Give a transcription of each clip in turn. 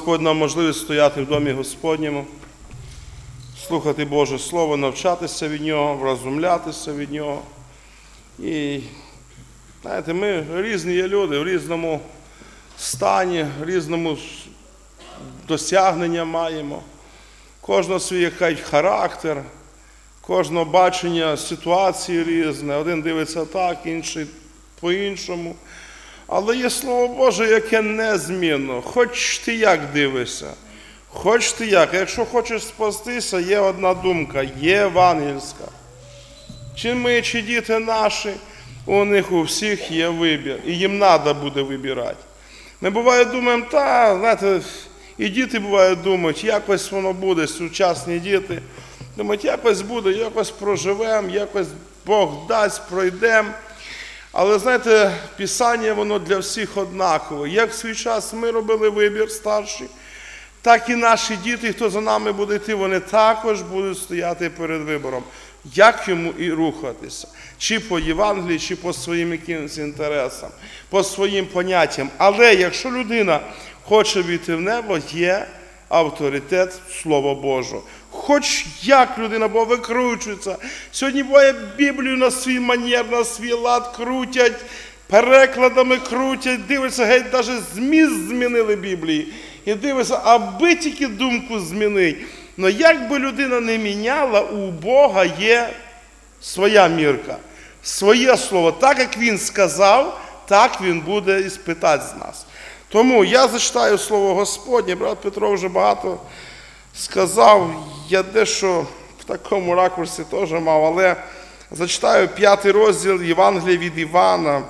Господь нам можливість стояти в домі Господньому, слухати Боже Слово, навчатися від Нього, врозумлятися від Нього. І, знаєте, ми різні є люди, в різному стані, в різному досягнення маємо. Кожного свій характер, кожного бачення ситуації різне. Один дивиться так, інший по-іншому. Але є Слово Боже, яке незмінно. Хоч ти як дивишся, хоч ти як. Якщо хочеш спастися, є одна думка, є євангельська. Чи ми, чи діти наші, у них у всіх є вибір. І їм треба буде вибирати. Ми буває думаємо, знаєте, і діти бувають думають, якось воно буде, сучасні діти. Думають, якось буде, якось проживемо, якось Бог дасть, пройдемо. Але, знаєте, Писання, воно для всіх однаково. Як в свій час ми робили вибір старші, так і наші діти, хто за нами буде йти, вони також будуть стояти перед вибором. Як йому і рухатися? Чи по Євангелії, чи по своїм якимось інтересам, по своїм поняттям. Але якщо людина хоче війти в небо, є авторитет Слова Божого. Хоч як людина, бо викручується. Сьогодні буває Біблію на свій манер, на свій лад крутять, перекладами крутять, дивиться, геть навіть зміст змінили Біблії. І дивиться, аби тільки думку змінить. Но як би людина не міняла, у Бога є своя мірка, своє слово. Так, як Він сказав, так Він буде і спитати з нас. Тому я зачитаю Слово Господнє, брат Петро вже багато сказав, я дещо в такому ракурсі теж мав, але зачитаю 5 розділ Євангелія від Івана.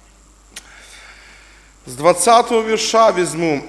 З 20-го вірша візьму.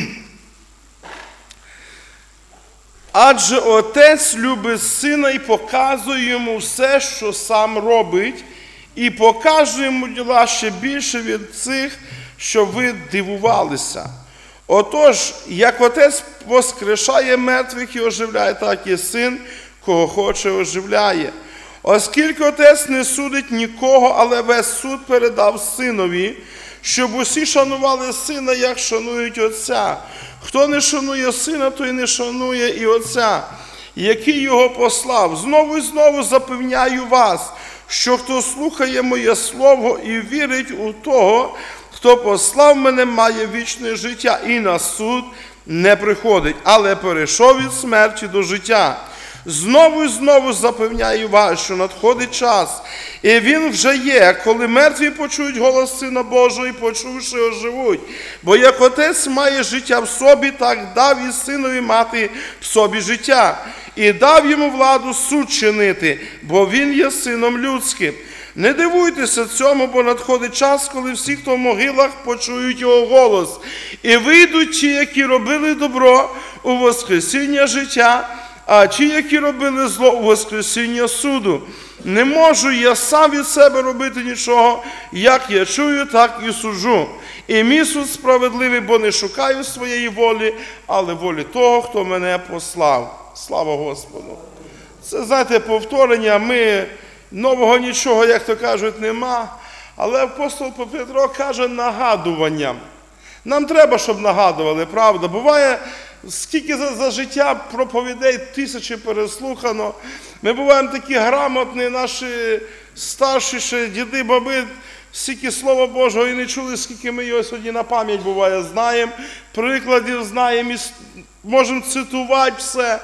Адже Отець любить Сина і показує йому все, що сам робить, і покаже йому діла ще більше від цих, щоб ви дивувалися. Отож, як Отець воскрешає мертвих і оживляє, так і Син, кого хоче, оживляє. Оскільки Отець не судить нікого, але весь суд передав Синові, щоб усі шанували Сина, як шанують Отця. Хто не шанує Сина, той не шанує і Отця, який Його послав. Знову і знову запевняю вас, що хто слухає моє Слово і вірить у того, хто послав мене, має вічне життя і на суд не приходить, але перейшов від смерті до життя. Знову і знову запевняю вас, що надходить час, і він вже є, коли мертві почують голос Сина Божого і почувши оживуть. Бо як Отець має життя в собі, так дав і Синові мати в собі життя. І дав йому владу суд чинити, бо він є Сином людським. Не дивуйтеся цьому, бо надходить час, коли всі, хто в могилах, почують його голос. І вийдуть ті, які робили добро, у воскресіння життя, а ті, які робили зло, у воскресіння суду. Не можу я сам від себе робити нічого, як я чую, так і суджу. І мій суд справедливий, бо не шукаю своєї волі, але волі того, хто мене послав. Слава Господу! Це, знаєте, повторення, ми нового нічого, як то кажуть, нема, але апостол Петро каже нагадуванням. Нам треба, щоб нагадували, правда. Буває, скільки за життя проповідей, 1000 переслухано. Ми буваємо такі грамотні, наші старші ще діди, баби, стільки Слова Божого і не чули, скільки ми його сьогодні на пам'ять буває знаємо, прикладів знаємо і можемо цитувати все.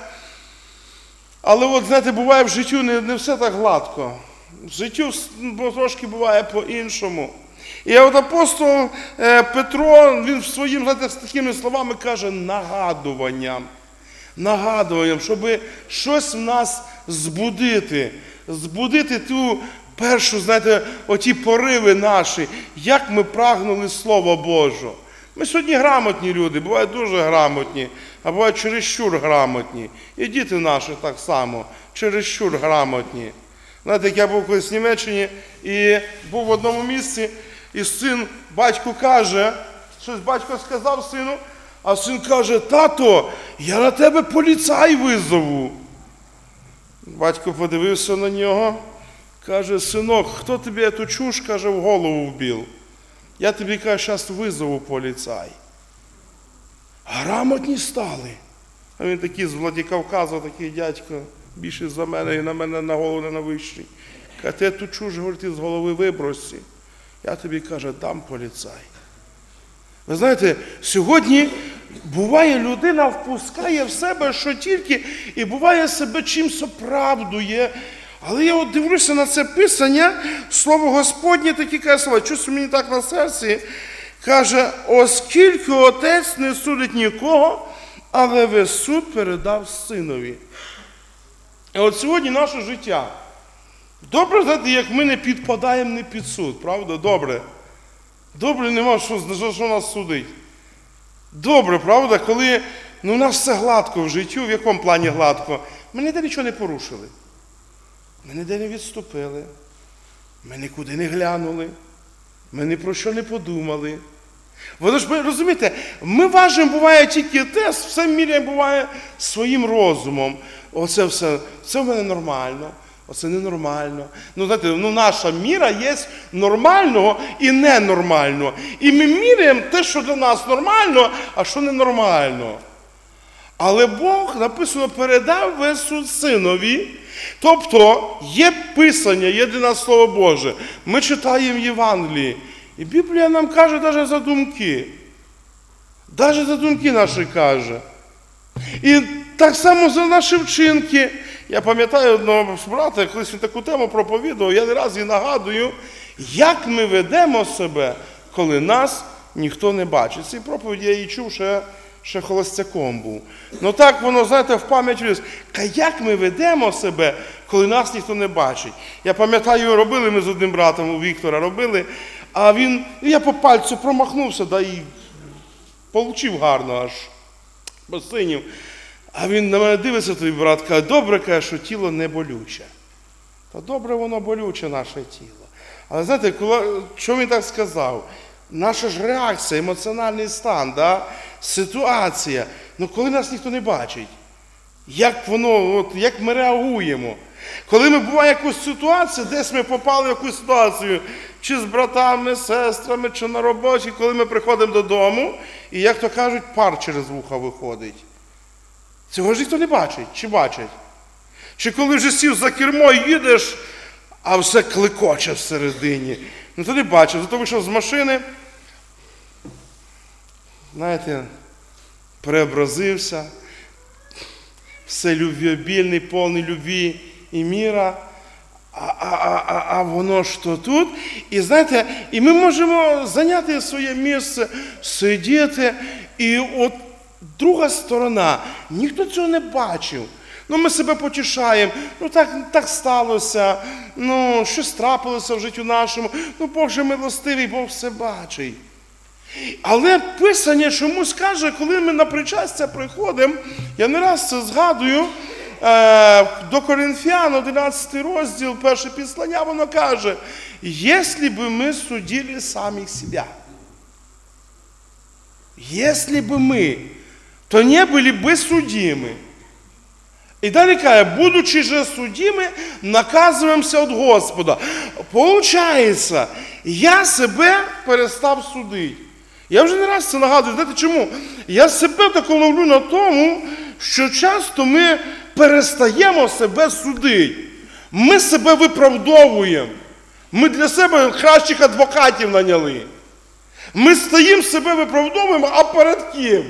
Але от, знаєте, буває в життю не все так гладко. В життю трошки буває по-іншому. І от апостол Петро, він своїм, знаєте, з такими словами каже нагадуванням. Нагадуванням, щоб щось в нас збудити. Збудити ту першу, знаєте, оті пориви наші, як ми прагнули Слова Божого. Ми сьогодні грамотні люди, бувають дуже грамотні, а бувають чересчур грамотні. І діти наші так само, чересчур грамотні. Знаєте, як я був колись в Німеччині і був в одному місці, і син, батько каже, щось батько сказав сину, а син каже: тато, я на тебе поліцай визову. Батько подивився на нього, каже: синок, хто тобі эту чушь, каже, в голову вбив? Я тобі, каже, зараз визову поліцай. грамотні стали. А він такий з Владикавказу, такий дядько, більший за мене і на мене на голову не навищий. Каже, ти ту чуж, говорить, ти з голови вибросі. Я тобі, каже, дам поліцай. Ви знаєте, сьогодні буває, людина впускає в себе, що тільки, і буває себе чимсь оправдує. Але я от дивлюся на це писання, слово Господнє такі каже слова, чувствую мені так на серці, каже, оскільки Отець не судить нікого, але весь суд передав Синові. І от сьогодні наше життя. Добре, знаєте, як ми не підпадаємо не під суд, правда? Добре. Добре, нема що нас судить. Добре, правда, коли у нас все гладко в житті, в якому плані гладко? Ми ніде нічого не порушили. Ми ніде не відступили. Ми нікуди не глянули. Ми ні про що не подумали. Воно ж, розумієте, ми важимо, буває, тільки тест, все міряємо, буває, своїм розумом. Оце все, це в мене нормально, оце ненормально. Ну, знаєте, наша міра є нормального і ненормального. І ми міряємо те, що для нас нормально, а що ненормально. Але Бог, написано, передав весь суд Синові. Тобто, є Писання, є для нас Слово Боже. Ми читаємо Євангелії. І Біблія нам каже навіть за думки. Навіть за думки наші каже. І так само за наші вчинки. Я пам'ятаю одного брата, колись він таку тему проповідував, я не раз їй нагадую, як ми ведемо себе, коли нас ніхто не бачить. Ці проповіді я її чув, ще холостяком був. Ну так воно, знаєте, в пам'ять вліз. Як ми ведемо себе, коли нас ніхто не бачить? Я пам'ятаю, робили ми з одним братом, у Віктора робили, а я по пальцю промахнувся, да і получив гарно аж, посинів. А він на мене дивиться, той брат, каже, добре, каже, що тіло не болюче. Та добре воно болюче, наше тіло. Але знаєте, що він так сказав? Наша ж реакція, емоціональний стан, да? Ситуація. Ну коли нас ніхто не бачить, як ми реагуємо? Коли ми буває якусь ситуацію, десь ми попали в якусь ситуацію, чи з братами, сестрами, чи на роботі, коли ми приходимо додому, і, як то кажуть, пар через вуха виходить. Цього ж ніхто не бачить. Чи бачить? Чи коли вже сів за кермо і їдеш, а все клекоче всередині. Ну то не бачив. Зато вийшов з машини, знаєте, преобразився, все любвеобільний, повний любві і міра, а воно ж то тут. І знаєте, і ми можемо зайняти своє місце, сидіти, і от друга сторона, ніхто цього не бачив. Ну, ми себе потішаємо, ну так сталося, ну, щось трапилося в житті нашому, ну, Бог же милостивий, Бог все бачить. Але Писання чомусь каже, коли ми на причастя приходимо, я не раз це згадую, до Коринфян, 11 розділ, перше післання, воно каже, «Если бы мы судили самих себя, если бы мы, то не были бы судимы». І далі каже, будучи же судимы, наказуємося від Господа. Получається, я себе перестав судити. Я вже не раз це нагадую. Знаєте чому? Я себе так ловлю на тому, що часто ми перестаємо себе судити. Ми себе виправдовуємо. Ми для себе кращих адвокатів наняли. Ми стоїмо себе виправдовуємо, а перед ким?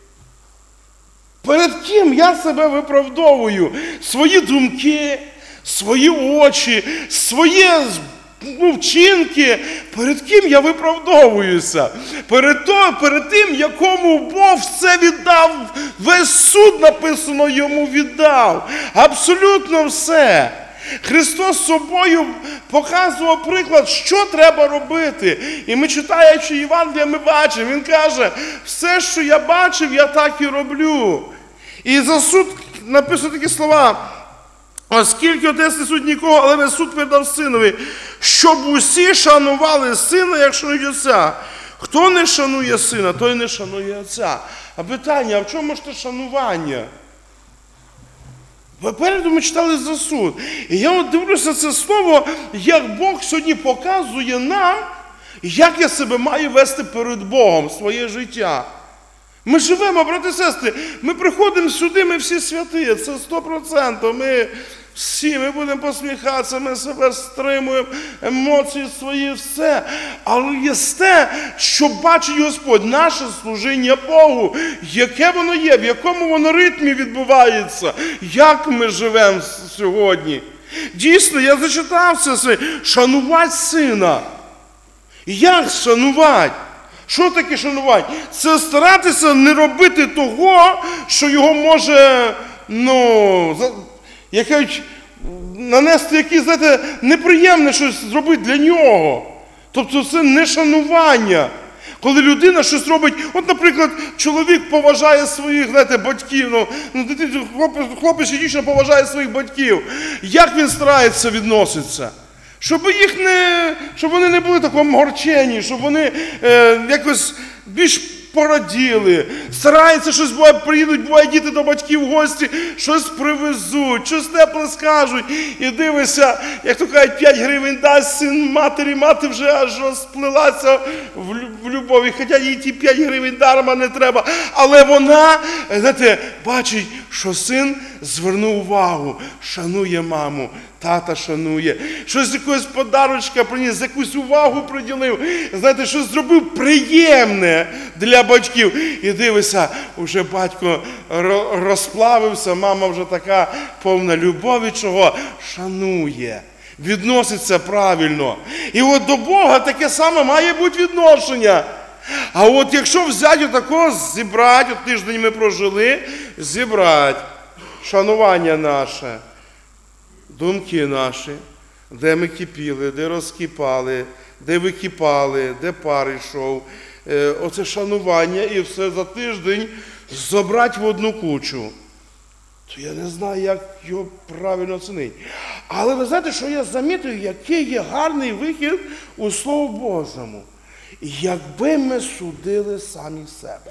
Перед ким я себе виправдовую? Свої думки, свої очі, свої вчинки. Перед ким я виправдовуюся? Перед тим, якому Бог все віддав, весь суд, написано, йому віддав. Абсолютно все. Христос собою показував приклад, що треба робити. І ми, читаючи Євангелія, ми бачимо, він каже, все, що я бачив, я так і роблю. І за суд написано такі слова, оскільки Отець не судить нікого, але весь суд передав Синові, щоб усі шанували Сина, як шанують Отця. Хто не шанує Сина, той не шанує Отця. А питання, а в чому ж те шанування? Попереду ми читали за суд. І я от дивлюся це слово, як Бог сьогодні показує нам, як я себе маю вести перед Богом, своє життя. Ми живемо, брати і сестри, ми приходимо сюди, ми всі святі, це 100%. Ми будемо посміхатися, ми себе стримуємо, емоції свої, все. Але є те, що бачить Господь, наше служіння Богу, яке воно є, в якому воно ритмі відбувається, як ми живемо сьогодні. Дійсно, я зачитав це, шанувати сина. Як шанувати? Що таке шанувати? Це старатися не робити того, що його може, нанести якісь, неприємне щось зробити для нього. Тобто це не шанування. Коли людина щось робить, от, наприклад, чоловік поважає своїх, батьків, хлопець і дівчина поважає своїх батьків. Як він старається відноситися? Щоб вони не були такому горчені, щоб вони якось більш пораділи. Стараються щось, приїдуть, буває, діти до батьків в гості, щось привезуть, щось тепле скажуть. І дивишся, як то кажуть, 5 гривень дасть син матері, мати вже аж розплилася в любові. Хоча їй ті 5 гривень дарма не треба. Але вона, бачить, що син звернув увагу, шанує маму, тата шанує. Щось якогось подарочка приніс, якусь увагу приділив. Щось зробив приємне для батьків. І дивися, вже батько розплавився, мама вже така повна любові, чого шанує. Відноситься правильно. І от до Бога таке саме має бути відношення. А от якщо взяти отакого, зібрати, от тиждень ми прожили, зібрати шанування наше, думки наші, де ми кипіли, де розкипали, де википали, де пар йшов, оце шанування і все за тиждень зібрати в одну кучу. То я не знаю, як його правильно оцінити. Але ви знаєте, що я замітив, який є гарний вихід у Слові Божому. Якби ми судили самі себе.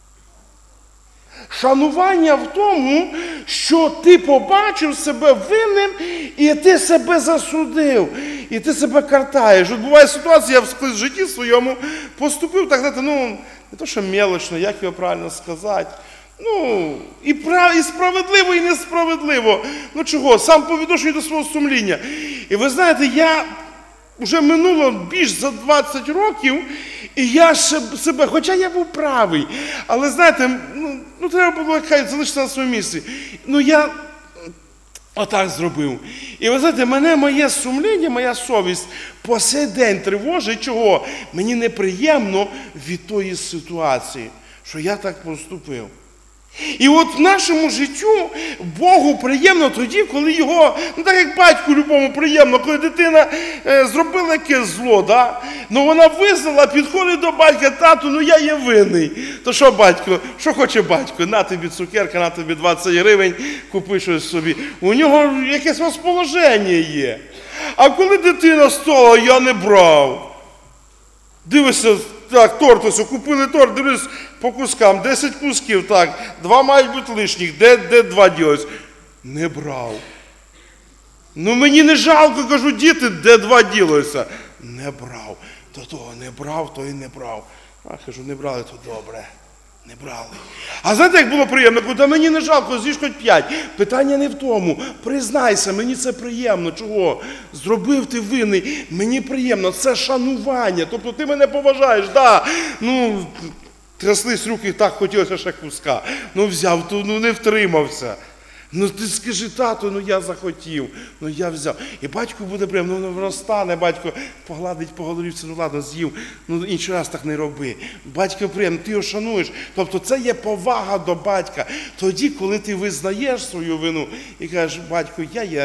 Шанування в тому, що ти побачив себе винним, і ти себе засудив, і ти себе картаєш. От буває ситуація, я в житті своєму поступив, так, не то, що мелочно, як його правильно сказати, і справедливо, і несправедливо. Чого? Сам по відношенню до свого сумління. І ви знаєте, я вже минуло більш за 20 років, і я себе, хоча я був правий, але, знаєте, треба було залишитися на своєму місці. Я отак зробив. І ви знаєте, мене моє сумління, моя совість по сей день тривожить. Чого? Мені неприємно від тої ситуації, що я так поступив. І от в нашому життю Богу приємно тоді, коли його, так як батьку любому приємно, коли дитина зробила якесь зло, вона визнала, підходить до батька, тату, я є винний. То що батько, що хоче батько? На тобі цукерка, на тобі 20 гривень, купи щось собі. У нього якесь розположення є. А коли дитина стала, я не брав. Дивишся, так, торт ось, купили торт, дивлюсь по кускам, 10 кусків, так, 2 мають бути лишніх, де 2 ділись? Не брав. Мені не жалко, кажу, діти, де 2 ділися? Не брав. То того не брав, то і не брав. Кажу, не брали, то добре. Не брали. А знаєте, як було приємно? Кажу, мені не жалко, з'їж хоч 5. Питання не в тому. Признайся, мені це приємно. Чого? Зробив ти винний. Мені приємно. Це шанування. Тобто ти мене поважаєш. Тряслись руки, так хотілося ще куска. Взяв, то не втримався. Ти скажи, тату, я захотів, я взяв. І батьку буде приємно, воно встане, батько погладить по голові, ладно, з'їв, інший раз так не роби. Батько приємно, ти його шануєш. Тобто це є повага до батька. Тоді, коли ти визнаєш свою вину і кажеш, батько,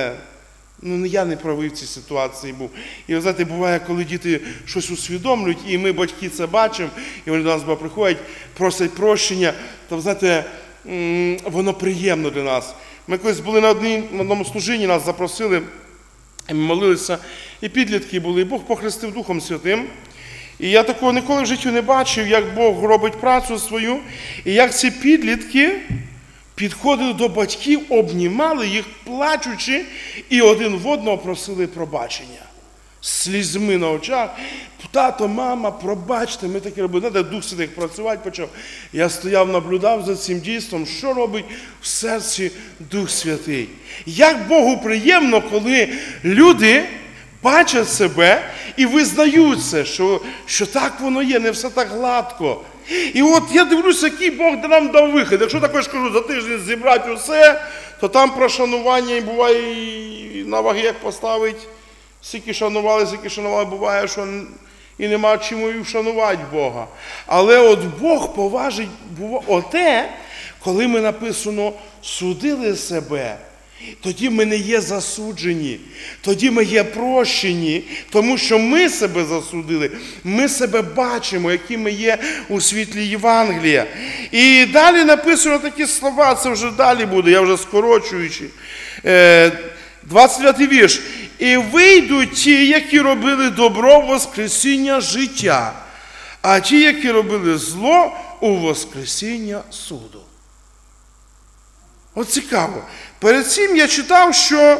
я не правий в цій ситуації був. І ви знаєте, буває, коли діти щось усвідомлюють, і ми, батьки, це бачимо, і вони до нас приходять, просять прощення, то, знаєте, воно приємно для нас. Ми колись були на одному служінні, нас запросили, ми молилися, і підлітки були, і Бог похрестив Духом Святим. І я такого ніколи в житті не бачив, як Бог робить працю свою, і як ці підлітки підходили до батьків, обнімали їх, плачучи, і один в одного просили пробачення. з слізьми на очах. Тато, мама, пробачте, ми таке робили. Знаєте, Дух Святий працювати почав. Я стояв, наблюдав за цим дійством, що робить в серці Дух Святий. Як Богу приємно, коли люди бачать себе і визнають це, що так воно є, не все так гладко. І от я дивлюся, який Бог нам дав вихід. Якщо також кажу, за тиждень зібрати усе, то там про шанування і буває і на ваги як поставить. Скільки шанували, буває, що і нема чому і вшанувати Бога. Але от Бог поважить оте, коли ми написано «судили себе», тоді ми не є засуджені, тоді ми є прощені, тому що ми себе засудили, ми себе бачимо, які ми є у світлі Євангелія. І далі написано такі слова, це вже далі буде, я вже скорочуючи. 29-й вірш. «І вийдуть ті, які робили добро в воскресіння життя, а ті, які робили зло, у воскресіння суду». От цікаво. Перед цим я читав, що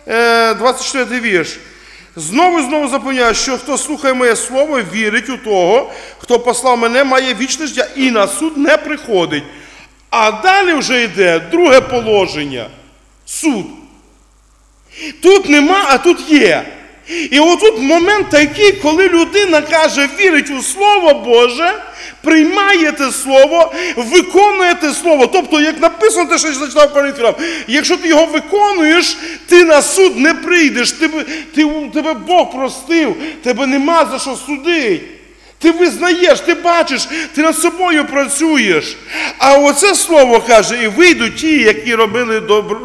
24-й вірш. Знову запевняю, що хто слухає моє слово, вірить у того, хто послав мене, має вічне життя і на суд не приходить. А далі вже йде друге положення. Суд. Тут нема, а тут є. І отут момент такий, коли людина каже, вірить у Слово Боже, приймає те Слово, виконує те Слово. Тобто, як написано, те, що я зачитав Коринфянам, якщо ти його виконуєш, ти на суд не прийдеш, тебе Бог простив, тебе нема за що судити. Ти визнаєш, ти бачиш, ти над собою працюєш. А оце слово каже, і вийдуть ті, які робили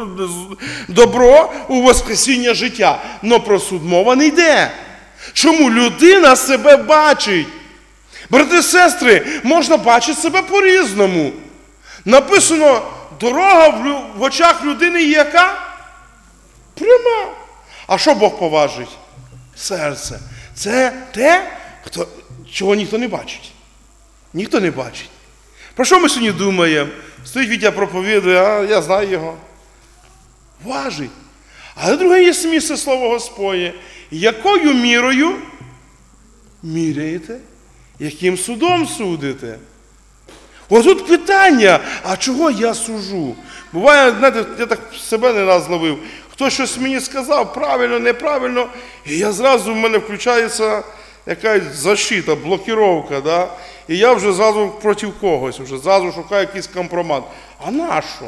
добро у воскресіння життя. Но про суд мова не йде. Чому? Людина себе бачить. Брати і сестри, можна бачити себе по-різному. Написано, дорога в очах людини є яка? Пряма. А що Бог поважить? Серце. Це те, чого ніхто не бачить. Ніхто не бачить. Про що ми сьогодні думаємо? Стоїть Вітя проповідує, а я знаю його. Важить. Але друге є місце Слово Господнє. Якою мірою міряєте? Яким судом судите? Ось тут питання, а чого я сужу? Буває, знаєте, я так себе не раз зловив. Хтось щось мені сказав, правильно, неправильно, і я зразу в мене включається якась защита, блокировка, да? І я вже зразу проти когось, вже зразу шукаю якийсь компромат. А нащо?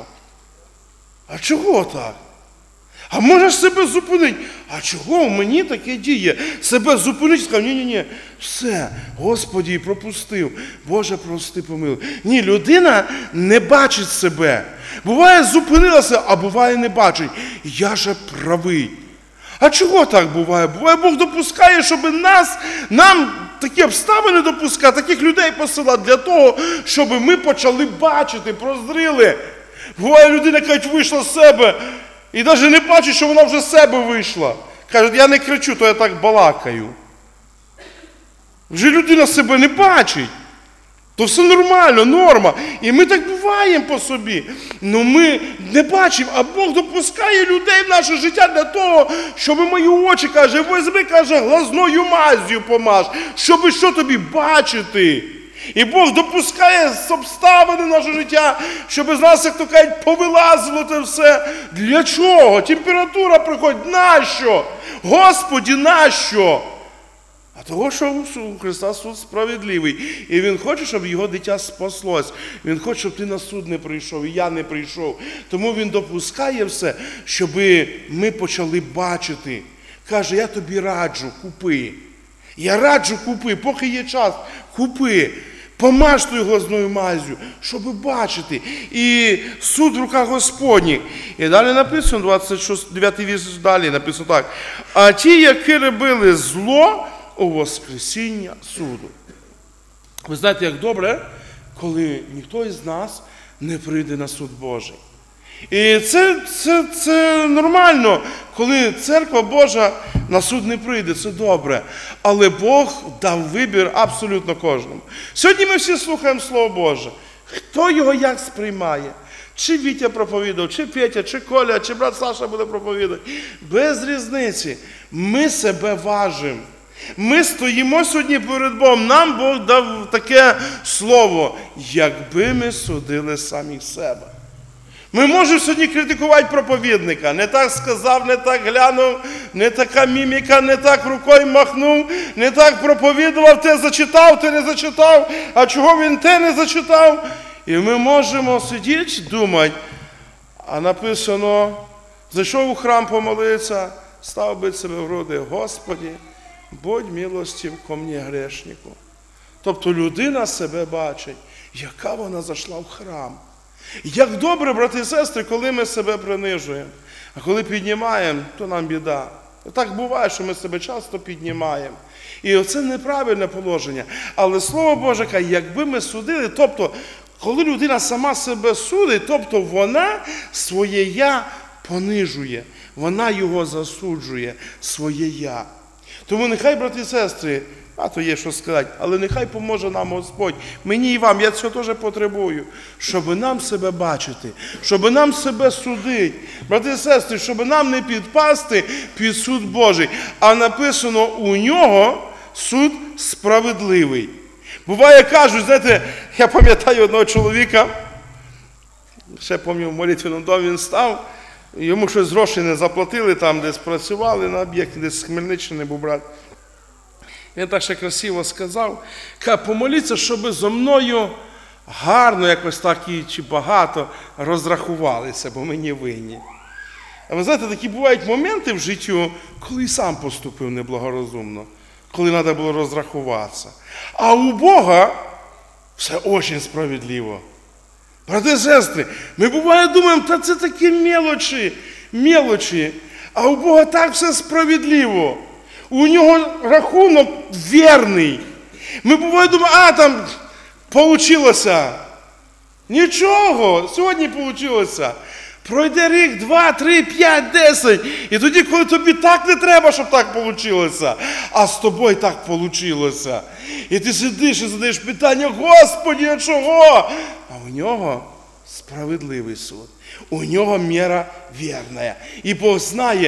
А чого так? А можеш себе зупинити? А чого в мені таке діє? Себе зупинити, сказав, ні, все, Господі, пропустив, Боже, прости, помилуй. Ні, людина не бачить себе. Буває, зупинилася, а буває, не бачить. Я же правий. А чого так буває? Буває, Бог допускає, щоб нам такі обставини допускати, таких людей посилати для того, щоб ми почали бачити, прозріли. Буває, людина, яка вийшла з себе, і навіть не бачить, що вона вже з себе вийшла. Каже, я не кричу, то я так балакаю. Вже людина себе не бачить. То все нормально, норма. І ми так буваємо по собі. Но ми не бачимо, а Бог допускає людей в наше життя для того, щоб мої очі, каже, візьми, каже, глазною маззю помаж, щоб що тобі бачити. І Бог допускає обставини в наше життя, щоб з нас, як то кажуть, повилазило це все. Для чого? Температура приходить. Нащо? Господі, нащо? А того, що у Христа суд справедливий. І Він хоче, щоб його дитя спаслось. Він хоче, щоб ти на суд не прийшов, і я не прийшов. Тому Він допускає все, щоб ми почали бачити. Каже, я тобі раджу, купи. Я раджу, купи, поки є час, купи. Помаж тою глазною маззю, щоб бачити. І суд в руках Господніх. І далі написано, 29-й вірш далі написано так. А ті, які робили зло, у воскресіння суду. Ви знаєте, як добре, коли ніхто із нас не прийде на суд Божий. І це нормально, коли церква Божа на суд не прийде, це добре. Але Бог дав вибір абсолютно кожному. Сьогодні ми всі слухаємо Слово Боже. Хто його як сприймає? Чи Вітя проповідав, чи Петя, чи Коля, чи брат Саша буде проповідати. Без різниці. Ми себе важимо. Ми стоїмо сьогодні перед Богом. Нам Бог дав таке слово, якби ми судили самі себе. Ми можемо сьогодні критикувати проповідника. Не так сказав, не так глянув, не така міміка, не так рукою махнув, не так проповідував, те зачитав, те не зачитав, а чого він те не зачитав. І ми можемо сидіти, думати, а написано, зайшов у храм помолитися, став бити себе в груди, Господи, будь милостив ко мені грешнику. Тобто людина себе бачить, яка вона зайшла в храм. Як добре, брати і сестри, коли ми себе принижуємо, а коли піднімаємо, то нам біда. Так буває, що ми себе часто піднімаємо. І оце неправильне положення. Але Слово Боже каже, якби ми судили, тобто, коли людина сама себе судить, тобто вона своє «я» понижує, вона його засуджує, своє «я». Тому нехай, брати і сестри, а то є що сказати, але нехай поможе нам Господь, мені і вам, я цього теж потребую, щоб нам себе бачити, щоб нам себе судити. Брати і сестри, щоб нам не підпасти під суд Божий, а написано у нього суд справедливий. Буває, кажуть, знаєте, я пам'ятаю одного чоловіка, ще пам'ятаю, в молитвеному домі він став, йому щось грошей не заплатили, там десь працювали на об'єкті, десь з Хмельниччини був брат. Він так ще красиво сказав, каже, помоліться, щоб зо мною гарно якось так і чи багато розрахувалися, бо мені винні. А ви знаєте, такі бувають моменти в житті, коли і сам поступив неблагорозумно, коли треба було розрахуватися. А у Бога все дуже справедливо. Брати і сестри, ми буває думаємо, та це такі мелочі, а у Бога так все справедливо. У нього рахунок вірний. Ми буває думаємо, там вийшло. Нічого, сьогодні вийшло. Пройде рік, 2, 3, 5, 10. І тоді, коли тобі так не треба, щоб так вийшло, а з тобою так вийшло. І ти сидиш і задаєш питання, Господи, а чого? А у нього справедливий суд. У нього міра вірна. І Бог знає,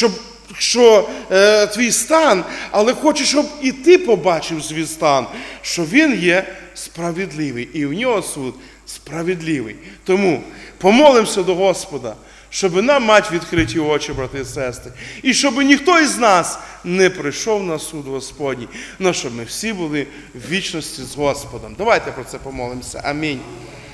що твій стан, але хоче, щоб і ти побачив свій стан, що він є справедливий. І у нього суд справедливий. Тому помолимося до Господа, щоб нам мати відкриті очі, брати і сестри. І щоб ніхто із нас не прийшов на суд Господній, але щоб ми всі були в вічності з Господом. Давайте про це помолимося. Амінь.